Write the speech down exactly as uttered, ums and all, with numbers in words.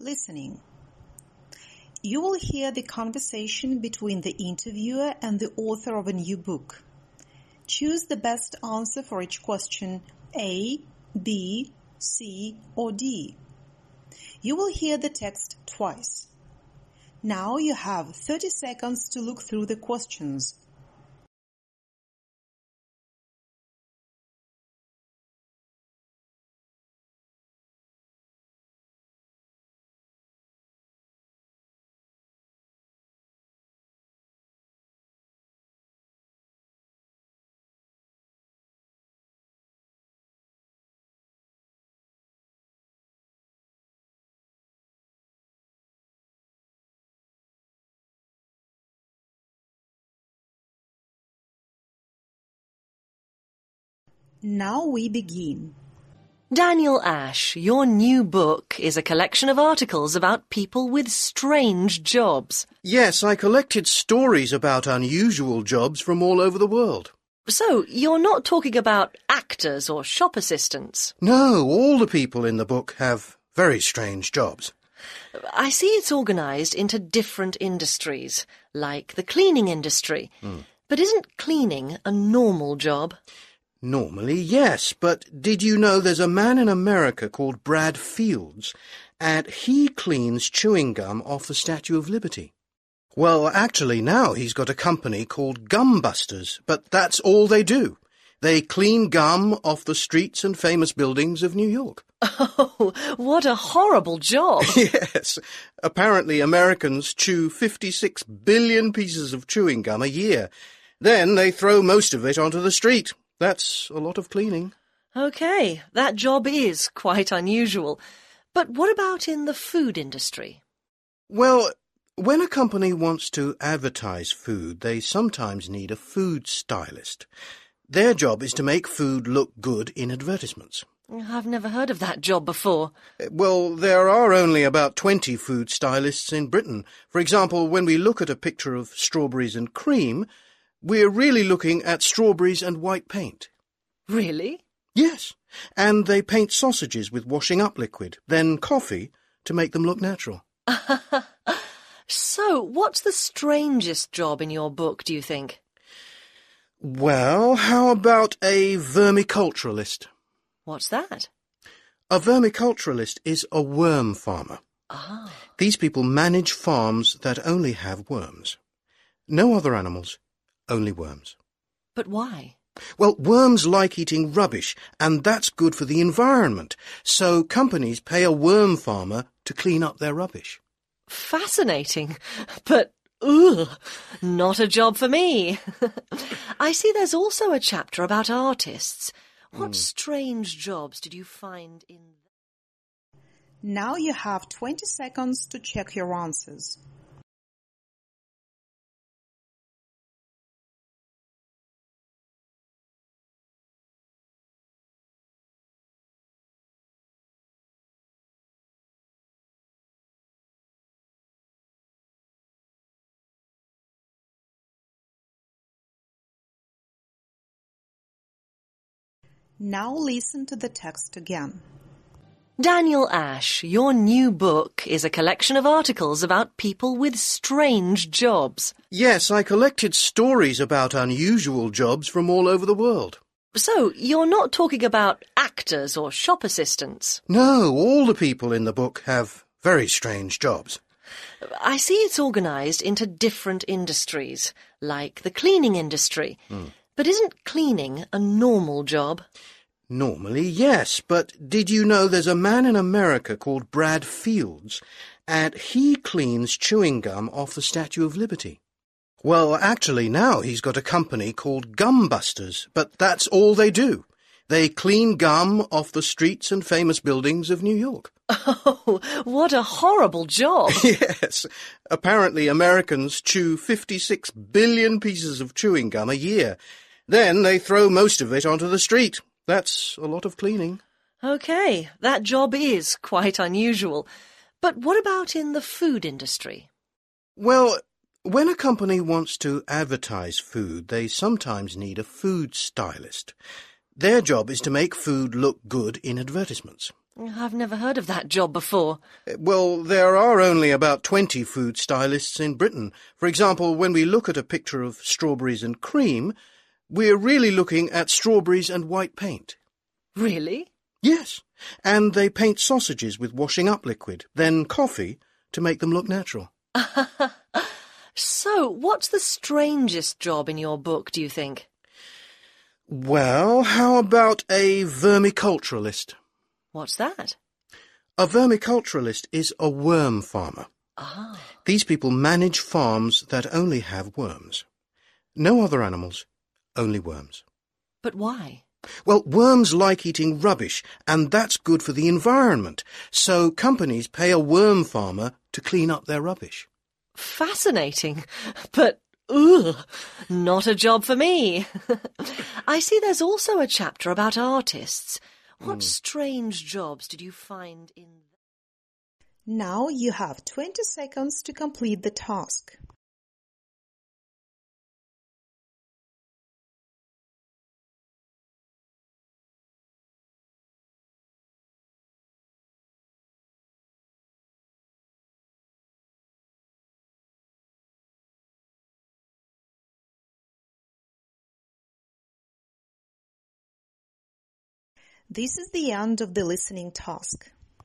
listening. You will hear the conversation between the interviewer and the author of a new book. Choose the best answer for each question A, B, C, or D. You will hear the text twice. Now you have thirty seconds to look through the questions. Now we begin. Daniel Ash, your new book is a collection of articles about people with strange jobs. Yes, I collected stories about unusual jobs from all over the world. So, you're not talking about actors or shop assistants? No, all the people in the book have very strange jobs. I see it's organised into different industries, like the cleaning industry. Mm. But isn't cleaning a normal job? Normally, yes, but did you know there's a man in America called Brad Fields, and he cleans chewing gum off the Statue of Liberty? Well, actually now he's got a company called Gumbusters, but that's all they do. They clean gum off the streets and famous buildings of New York. Oh, what a horrible job. Yes. Apparently Americans chew fifty-six billion pieces of chewing gum a year. Then they throw most of it onto the street. That's a lot of cleaning. OK, that job is quite unusual. But what about in the food industry? Well, when a company wants to advertise food, they sometimes need a food stylist. Their job is to make food look good in advertisements. I've never heard of that job before. Well, there are only about twenty food stylists in Britain. For example, when we look at a picture of strawberries and cream, we're really looking at strawberries and white paint. Really? Yes, and they paint sausages with washing up liquid, then coffee, to make them look natural. So, what's the strangest job in your book, do you think? Well, how about a vermiculturalist? What's that? A vermiculturalist is a worm farmer. Ah. These people manage farms that only have worms. No other animals. Only worms. But why? Well, worms like eating rubbish, and that's good for the environment. So companies pay a worm farmer to clean up their rubbish. Fascinating. But, ugh, not a job for me. I see there's also a chapter about artists. What mm. strange jobs did you find in... Now you have twenty seconds to check your answers. Now listen to the text again. Daniel Ash, your new book is a collection of articles about people with strange jobs. Yes, I collected stories about unusual jobs from all over the world. So, you're not talking about actors or shop assistants? No, all the people in the book have very strange jobs. I see it's organised into different industries, like the cleaning industry. Mm. But isn't cleaning a normal job? Normally, yes, but did you know there's a man in America called Brad Fields, and he cleans chewing gum off the Statue of Liberty? Well, actually now he's got a company called Gumbusters, but that's all they do. They clean gum off the streets and famous buildings of New York. Oh, what a horrible job. Yes. Apparently Americans chew fifty-six billion pieces of chewing gum a year. Then they throw most of it onto the street. That's a lot of cleaning. OK, that job is quite unusual. But what about in the food industry? Well, when a company wants to advertise food, they sometimes need a food stylist. Their job is to make food look good in advertisements. I've never heard of that job before. Well, there are only about twenty food stylists in Britain. For example, when we look at a picture of strawberries and cream, we're really looking at strawberries and white paint. Really? Yes, and they paint sausages with washing up liquid, then coffee, to make them look natural. So, what's the strangest job in your book, do you think? Well, how about a vermiculturalist? What's that? A vermiculturalist is a worm farmer. Ah. These people manage farms that only have worms. No other animals, only worms. But why? Well, worms like eating rubbish, and that's good for the environment. So companies pay a worm farmer to clean up their rubbish. Fascinating. But, ugh, not a job for me. I see there's also a chapter about artists. What mm. strange jobs did you find in... Now you have twenty seconds to complete the task. This is the end of the listening task.